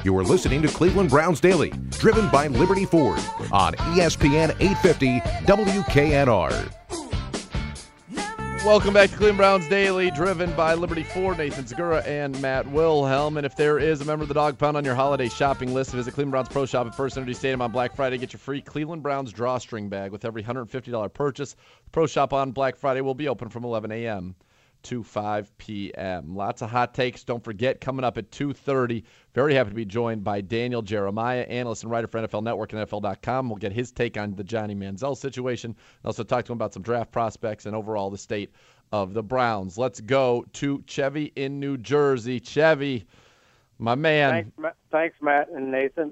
You are listening to Cleveland Browns Daily, driven by Liberty Ford on ESPN 850 WKNR. Welcome back to Cleveland Browns Daily, driven by Liberty Ford. Nathan Segura and Matt Wilhelm. And if there is a member of the Dog Pound on your holiday shopping list, visit Cleveland Browns Pro Shop at First Energy Stadium on Black Friday. Get your free Cleveland Browns drawstring bag with every $150 purchase. Pro Shop on Black Friday will be open from 11 a.m. to 5 p.m. Lots of hot takes. Don't forget, coming up at 2:30, very happy to be joined by Daniel Jeremiah, analyst and writer for NFL Network and NFL.com. We'll get his take on the Johnny Manziel situation. And also talk to him about some draft prospects and overall the state of the Browns. Let's go to Chevy in New Jersey. Chevy, my man. Thanks, Matt and Nathan.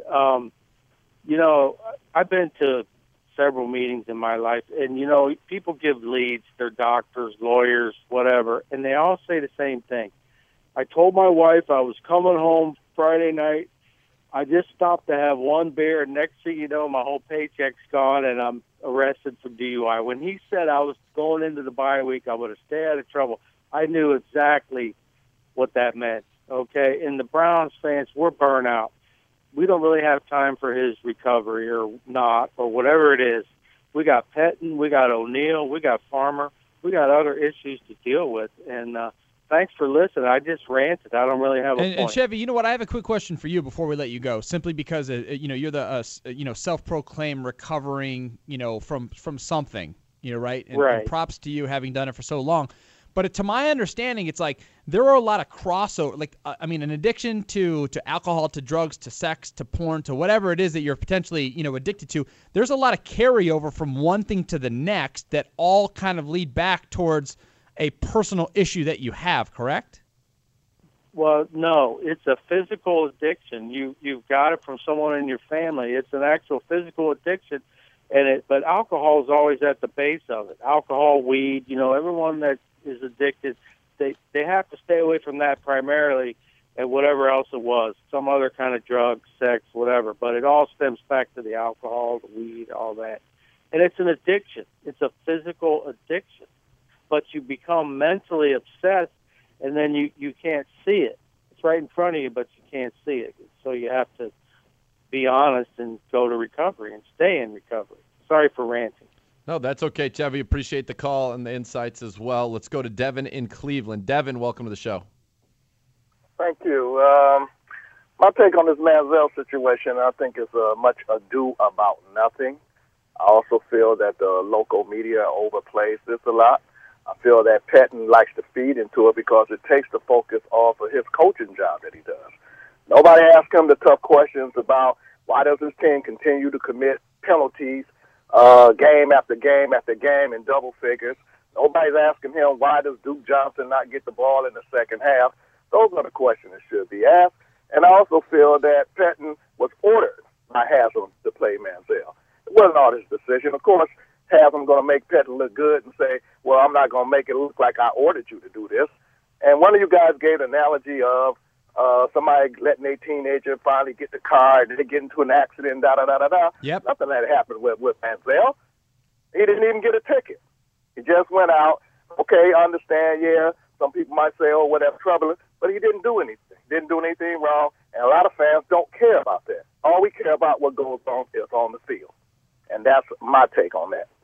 I've been to several meetings in my life, and, people give leads, they're doctors, lawyers, whatever, and they all say the same thing. I told my wife I was coming home Friday night. I just stopped to have one beer, and next thing you know, my whole paycheck's gone, and I'm arrested for DUI. When he said I was going into the bye week, I would have stayed out of trouble, I knew exactly what that meant, okay? And the Browns fans, we're burnt out. We don't really have time for his recovery or not or whatever it is. We got Pettin, we got O'Neal, we got Farmer, we got other issues to deal with. And thanks for listening. I just ranted. I don't really have a point. And Chevy, you know what? I have a quick question for you before we let you go. Simply because you're the self-proclaimed recovering from something, right? Right. And props to you having done it for so long. But to my understanding, it's like there are a lot of crossover. An addiction to alcohol, to drugs, to sex, to porn, to whatever it is that you're potentially, addicted to. There's a lot of carryover from one thing to the next that all kind of lead back towards a personal issue that you have, correct? Well, no, it's a physical addiction. You've got it from someone in your family. It's an actual physical addiction, but alcohol is always at the base of it. Alcohol, weed, everyone that is addicted, they have to stay away from that primarily, and whatever else it was, some other kind of drug, sex, whatever. But it all stems back to the alcohol, the weed, all that. And it's an addiction. It's a physical addiction. But you become mentally obsessed, and then you can't see it. It's right in front of you, but you can't see it. So you have to be honest and go to recovery and stay in recovery. Sorry for ranting. No, that's okay, Chevy. Appreciate the call and the insights as well. Let's go to Devin in Cleveland. Devin, welcome to the show. Thank you. My take on this Manziel situation, I think, is much ado about nothing. I also feel that the local media overplays this a lot. I feel that Pettin likes to feed into it because it takes the focus off of his coaching job that he does. Nobody asks him the tough questions about why does his team continue to commit penalties game after game after game in double figures. Nobody's asking him why does Duke Johnson not get the ball in the second half. Those are the questions that should be asked. And I also feel that Pettin was ordered by Haslam to play Manziel. It wasn't all his decision. Of course, Haslam going to make Pettin look good and say, well, I'm not going to make it look like I ordered you to do this. And one of you guys gave an analogy of somebody letting a teenager finally get the car and they get into an accident, da-da-da-da-da. Yep. Nothing that happened with Manziel. He didn't even get a ticket. He just went out. Okay, I understand, yeah, some people might say, oh, whatever, troubling, but he didn't do anything. Didn't do anything wrong, and a lot of fans don't care about that. All we care about what goes on is on the field, and that's my take on that.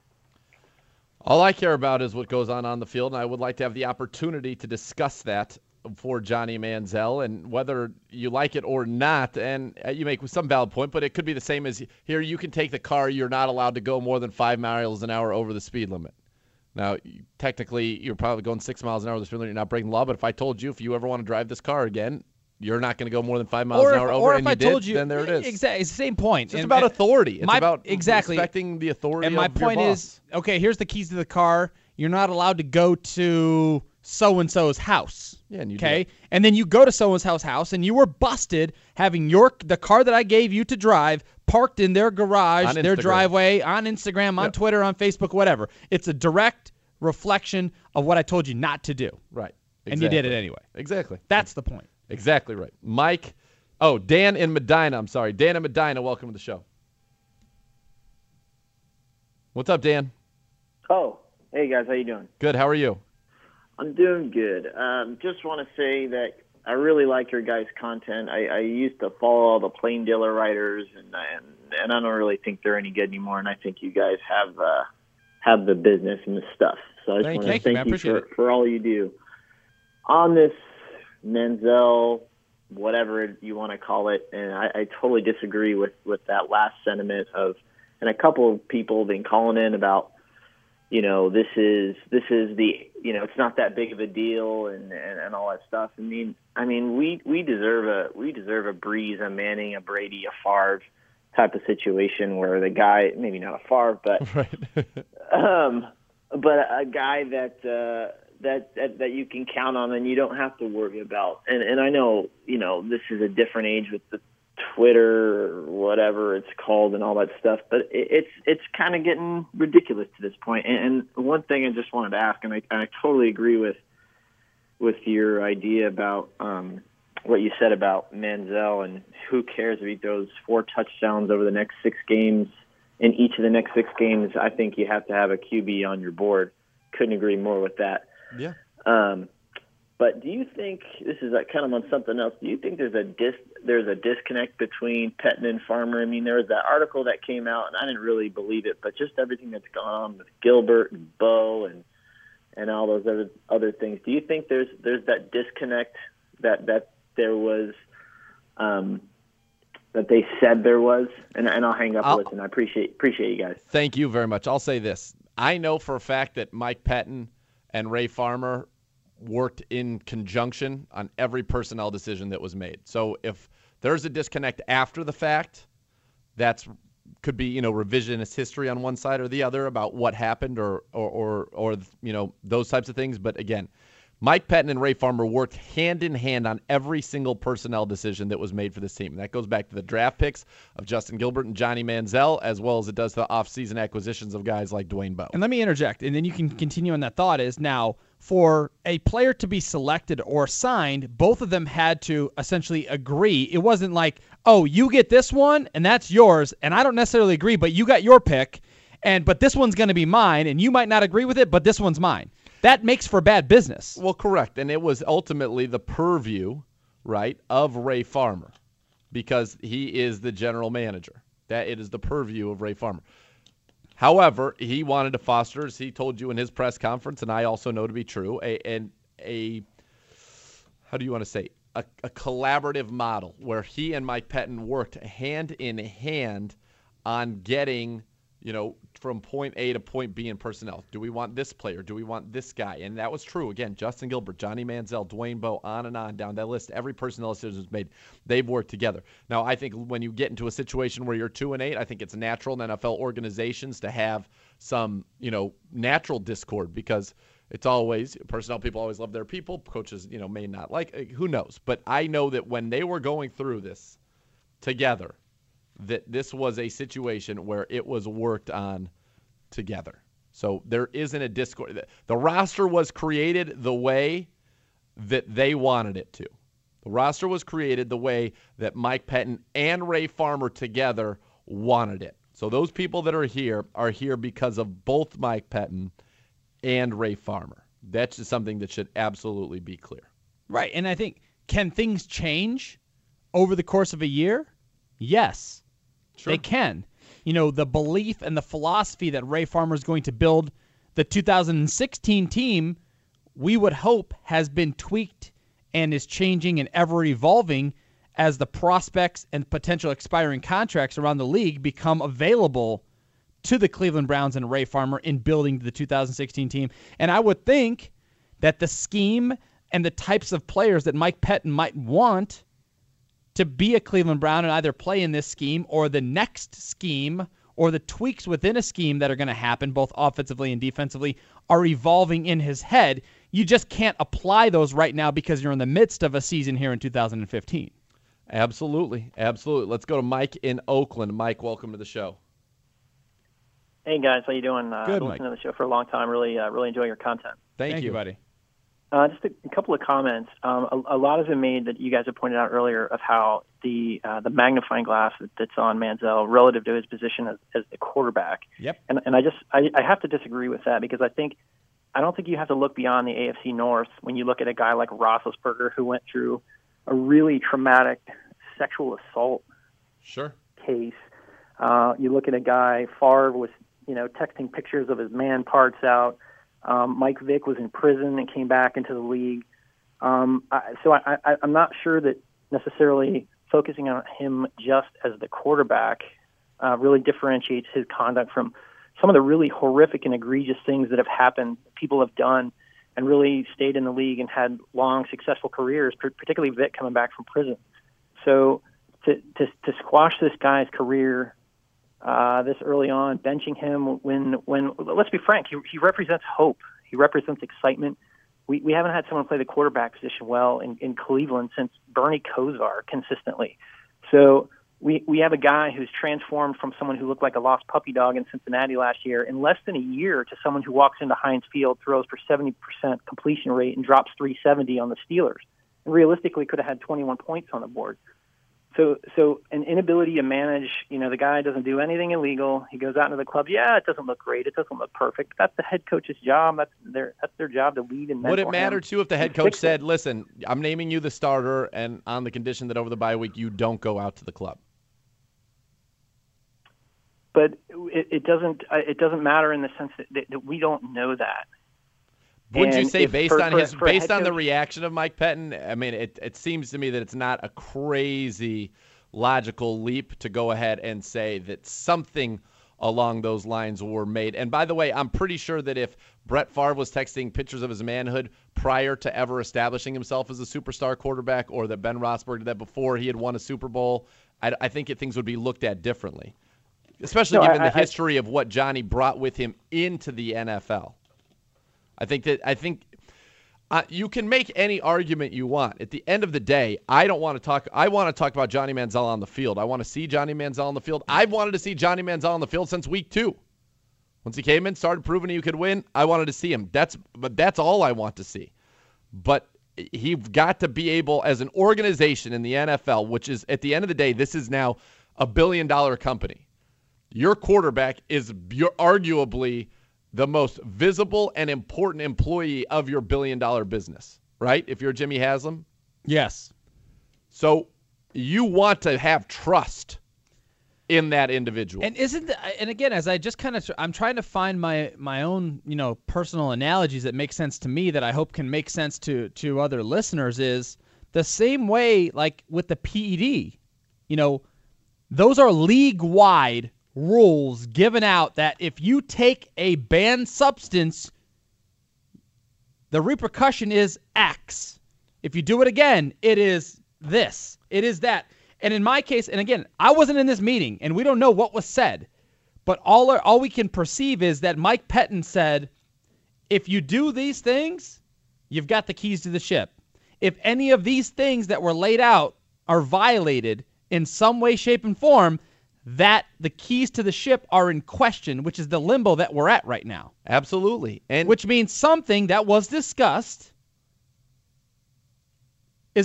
All I care about is what goes on the field, and I would like to have the opportunity to discuss that for Johnny Manziel, and whether you like it or not, and you make some valid point, but it could be the same as here, you can take the car, you're not allowed to go more than 5 miles an hour over the speed limit. Now, technically, you're probably going 6 miles an hour over the speed limit, you're not breaking the law, but if I told you if you ever want to drive this car again, you're not going to go more than 5 miles an hour over, and then there it is. Exactly, it's the same point. It's about authority. It's about exactly respecting the authority of your boss. And my point is, okay, here's the keys to the car. You're not allowed to go to so-and-so's house. Yeah, and you okay? And then you go to so-and-so's house, and you were busted having the car that I gave you to drive parked in their garage, their driveway, on Instagram, on Twitter, on Facebook, whatever. It's a direct reflection of what I told you not to do. Right. Exactly. And you did it anyway. Exactly. That's the point. Exactly right. Dan in Medina. I'm sorry. Dan in Medina, welcome to the show. What's up, Dan? Oh, hey guys, how you doing? Good. How are you? I'm doing good. Just want to say that I really like your guys' content. I used to follow all the Plain Dealer writers, and I don't really think they're any good anymore. And I think you guys have the business and the stuff. So I just want to thank you for all you do on this Manziel, whatever you want to call it. And I totally disagree with that last sentiment of, and a couple of people have been calling in about, this is the, it's not that big of a deal and all that stuff. I mean, we deserve a Breeze, a Manning, a Brady, a Favre type of situation where the guy, maybe not a Favre, but right. But a guy that you can count on and you don't have to worry about. And I know, this is a different age with the Twitter or whatever it's called and all that stuff, but it's kind of getting ridiculous to this point. And one thing I just wanted to ask, and I totally agree with your idea about what you said about Manziel, and who cares if he throws 4 touchdowns over the next 6 games. In each of the next 6 games, I think you have to have a QB on your board. Couldn't agree more with that. Yeah. But do you think, this is kind of on something else, do you think there's a disconnect between Pettine and Farmer? I mean, there was that article that came out, and I didn't really believe it, but just everything that's gone on with Gilbert and Bo and all those other things. Do you think there's that disconnect that there was that they said there was? And I'll hang up and listen. I appreciate you guys. Thank you very much. I'll say this. I know for a fact that Mike Pettine and Ray Farmer worked in conjunction on every personnel decision that was made. So if there's a disconnect after the fact, that's could be, revisionist history on one side or the other about what happened or those types of things. But again, Mike Pettine and Ray Farmer worked hand in hand on every single personnel decision that was made for this team. And that goes back to the draft picks of Justin Gilbert and Johnny Manziel, as well as it does to the offseason acquisitions of guys like Dwayne Bowe. And let me interject, and then you can continue on that thought, is now for a player to be selected or signed, both of them had to essentially agree. It wasn't like, oh, you get this one, and that's yours, and I don't necessarily agree, but you got your pick, but this one's going to be mine, and you might not agree with it, but this one's mine. That makes for bad business. Well, correct. And it was ultimately the purview, right, of Ray Farmer, because he is the general manager. That it is the purview of Ray Farmer. However, he wanted to foster, as he told you in his press conference, and I also know to be true, a how do you want to say, a collaborative model where he and Mike Pettine worked hand in hand on getting, from point A to point B in personnel. Do we want this player? Do we want this guy? And that was true. Again, Justin Gilbert, Johnny Manziel, Dwayne Bowe, on and on down that list. Every personnel decision was made. They've worked together. Now, I think when you get into a situation where you're 2-8, I think it's natural in NFL organizations to have some, natural discord, because it's always, personnel people always love their people. Coaches, may not like, who knows? But I know that when they were going through this together, that this was a situation where it was worked on together. So there isn't a discord. The roster was created the way that they wanted it to. The roster was created the way that Mike Pettine and Ray Farmer together wanted it. So those people that are here because of both Mike Pettine and Ray Farmer. That's just something that should absolutely be clear. Right, and I think, can things change over the course of a year? Yes. Sure. They can. The belief and the philosophy that Ray Farmer is going to build the 2016 team, we would hope, has been tweaked and is changing and ever evolving as the prospects and potential expiring contracts around the league become available to the Cleveland Browns and Ray Farmer in building the 2016 team. And I would think that the scheme and the types of players that Mike Pettine might want to be a Cleveland Brown and either play in this scheme or the next scheme or the tweaks within a scheme that are going to happen both offensively and defensively are evolving in his head. You just can't apply those right now because you're in the midst of a season here in 2015. Absolutely. Let's go to Mike in Oakland. Mike, welcome to the show. Hey, guys. How you doing? Good, I've been listening to the show for a long time. Really enjoy your content. Thank you, buddy. Just a couple of comments. A lot has been made that you guys have pointed out earlier of how the magnifying glass that's on Manziel relative to his position as the quarterback. Yep. And I have to disagree with that, because I think I don't think you have to look beyond the AFC North when you look at a guy like Roethlisberger, who went through a really traumatic sexual assault case. You look at a guy, Favre was, texting pictures of his man parts out. Mike Vick was in prison and came back into the league. I'm not sure that necessarily focusing on him just as the quarterback really differentiates his conduct from some of the really horrific and egregious things that have happened, people have done, and really stayed in the league and had long, successful careers, particularly Vic coming back from prison. So to squash this guy's career this early on, benching him when let's be frank, he represents hope. He represents excitement. We haven't had someone play the quarterback position well in Cleveland since Bernie Kosar consistently. So we have a guy who's transformed from someone who looked like a lost puppy dog in Cincinnati last year in less than a year to someone who walks into Heinz Field, throws for 70% completion rate, and drops 370 on the Steelers. And realistically could have had 21 points on the board. So an inability to manage, the guy doesn't do anything illegal. He goes out into the club. Yeah, it doesn't look great. It doesn't look perfect. That's the head coach's job. That's their job to lead and mentor. Would it matter, him. too, if the head coach said, listen, I'm naming you the starter, and on the condition that over the bye week you don't go out to the club? But it doesn't matter in the sense that we don't know that. Wouldn't you say based on the reaction of Mike Pettin? I mean, it seems to me that it's not a crazy logical leap to go ahead and say that something along those lines were made. And by the way, I'm pretty sure that if Brett Favre was texting pictures of his manhood prior to ever establishing himself as a superstar quarterback, or that Ben Roethlisberger did that before he had won a Super Bowl, I think things would be looked at differently, especially given the history of what Johnny brought with him into the NFL. I think you can make any argument you want. At the end of the day, I want to talk about Johnny Manziel on the field. I want to see Johnny Manziel on the field. I've wanted to see Johnny Manziel on the field since week 2. Once he came in, started proving he could win, I wanted to see him. That's all I want to see. But he's got to be able, as an organization in the NFL, which is, at the end of the day, this is now a $1 billion company. Your quarterback is arguably the most visible and important employee of your $1 billion business, right? If you're Jimmy Haslam? Yes. So you want to have trust in that individual. And again, as I just I'm trying to find my own, personal analogies that make sense to me that I hope can make sense to other listeners, is the same way like with the PED. Those are league-wide rules given out that if you take a banned substance, the repercussion is X. If you do it again, it is this. It is that. And in my case, and again, I wasn't in this meeting, and we don't know what was said, but all we can perceive is that Mike Pettin said, if you do these things, you've got the keys to the ship. If any of these things that were laid out are violated in some way, shape, and form, that the keys to the ship are in question, which is the limbo that we're at right now. Absolutely. And which means something that was discussed was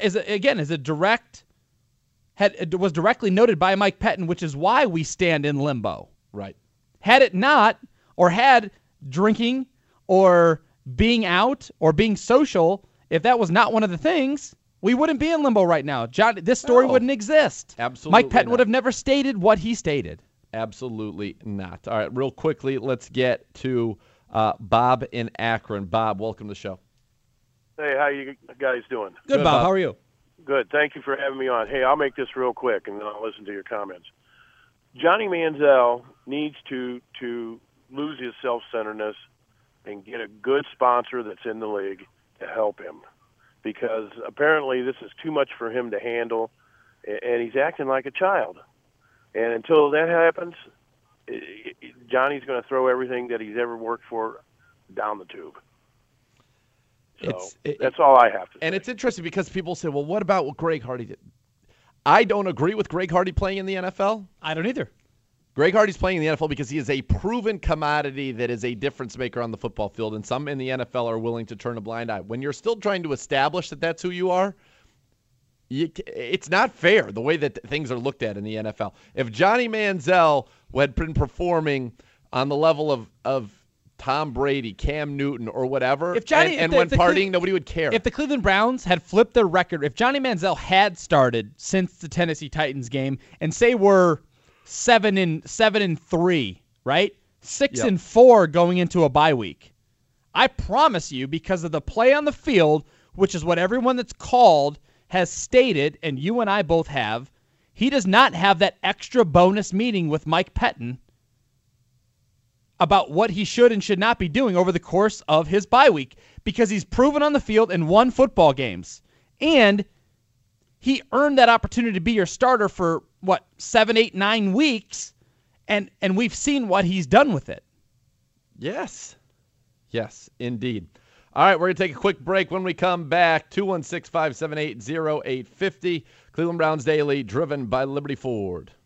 directly noted by Mike Pettin, which is why we stand in limbo. Right. Had it not, or had drinking or being out or being social, if that was not one of the things, we wouldn't be in limbo right now. This story wouldn't exist. Absolutely Mike Pettin not. would have never stated what he stated. Absolutely not. All right, real quickly, let's get to Bob in Akron. Bob, welcome to the show. Hey, how you guys doing? Good, Bob. How are you? Good. Thank you for having me on. Hey, I'll make this real quick, and then I'll listen to your comments. Johnny Manziel needs to lose his self-centeredness and get a good sponsor that's in the league to help him, because apparently this is too much for him to handle, and he's acting like a child. And until that happens, Johnny's going to throw everything that he's ever worked for down the tube. So that's all I have to say. And it's interesting because people say, well, what about what Greg Hardy did? I don't agree with Greg Hardy playing in the NFL. I don't either. Greg Hardy's playing in the NFL because he is a proven commodity that is a difference maker on the football field, and some in the NFL are willing to turn a blind eye. When you're still trying to establish that that's who you are, it's not fair the way that things are looked at in the NFL. If Johnny Manziel had been performing on the level of Tom Brady, Cam Newton, or whatever, if Johnny, and went partying, nobody would care. If the Cleveland Browns had flipped their record, if Johnny Manziel had started since the Tennessee Titans game, and say we're 7-3, right? 6-4 going into a bye week, I promise you, because of the play on the field, which is what everyone that's called has stated, and you and I both have, he does not have that extra bonus meeting with Mike Pettin about what he should and should not be doing over the course of his bye week, because he's proven on the field and won football games. And he earned that opportunity to be your starter for, 7, 8, 9 weeks, and we've seen what he's done with it. Yes. Yes, indeed. All right, we're going to take a quick break. When we come back, 216-578-0850. Cleveland Browns Daily, driven by Liberty Ford.